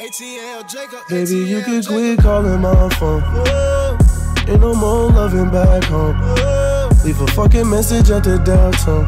ATL Jacob. Baby, you can quit calling my phone. Ain't no more loving back home. Leave a fucking message at the dial tone.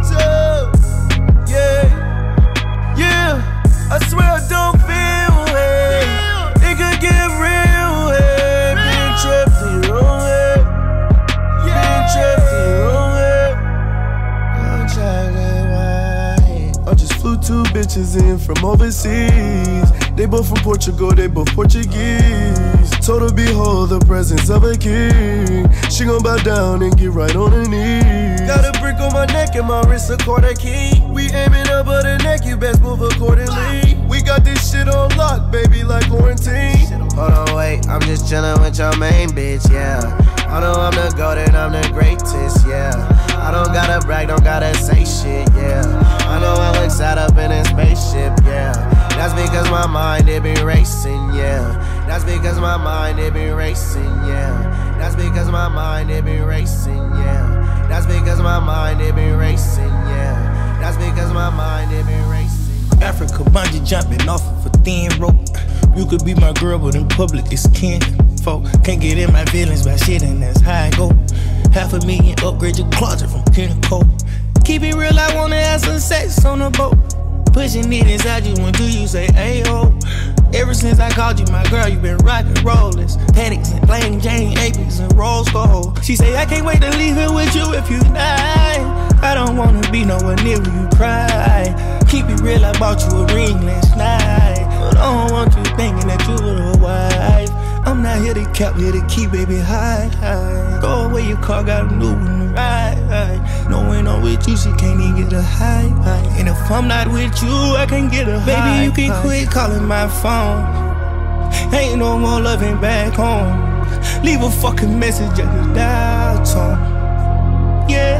Yeah, I swear I don't feel it. It could get real, hey. Being trapped in your own head. Being trapped in your own head. I'm chocolate white. I just flew 2 bitches in from overseas. They both from Portugal, they both Portuguese. Told her behold the presence of a king. She gon' bow down and get right on her knees. Got a brick on my neck and my wrist a quarter key. We aiming up at the neck, you best move accordingly. We got this shit on lock, baby, like quarantine. Hold on, wait, I'm just chillin' with your main bitch, yeah. I know I'm the GOAT and I'm the greatest, yeah. I don't gotta brag, don't gotta say shit, yeah. I know I look sat up in a spaceship, yeah. That's because my mind, it be racing, yeah. That's because my mind, it be racing, yeah. That's because my mind, it be racing, yeah. That's because my mind, it be racing, yeah. That's because my mind, it be racing. Africa bungee jumping off of a thin rope. You could be my girl, but in public it's kinfolk. Can't get in my feelings by shit, and that's how I go. $500,000, upgrade your closet from Kinco. Keep it real, I wanna have some sex on the boat. Pushing it inside you, when do you say ayo? Ever since I called you my girl, you been rockin' rollers. Panics and plain Jane, Apis and rose gold. She say I can't wait to leave it with you if you die. I don't wanna be nowhere near where you cry. Keep it real, I bought you a ring last night, but I don't want you thinking that you were a wife. I'm not here to cap, here to keep baby high. Throw away your car, got a new one to ride. No, when I'm with you, she can't even get a high. And if I'm not with you, I can't get a high. Baby, you can quit calling my phone. Ain't no more loving back home. Leave a fucking message at the dial tone. Yeah,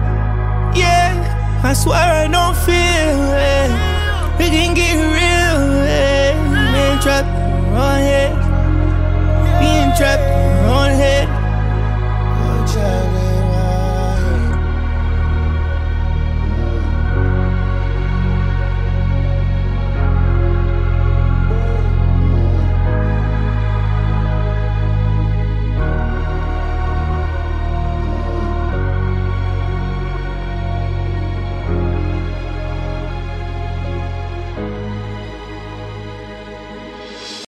I swear I don't feel it. It can get real, man. Trapped in my head.